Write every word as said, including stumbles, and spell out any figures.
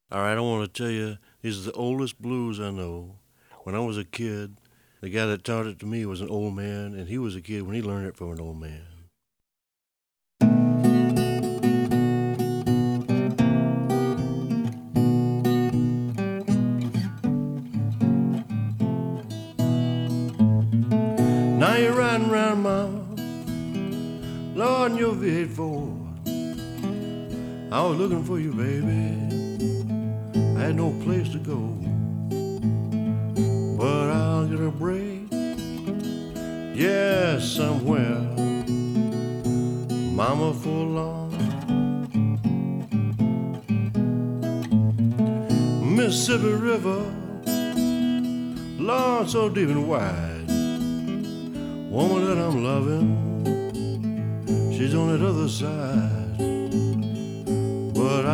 All right, I want to tell you, these are the oldest blues I know. When I was a kid, the guy that taught it to me was an old man, and he was a kid when he learned it from an old man. Now you're riding around, mama, Lord, in your V eight Ford. I was looking for you, baby. I had no place to go, but I'll get a break, yeah, somewhere, mama, for long. Mississippi River, Lord, so deep and wide. Woman that I'm loving, she's on that other side, but I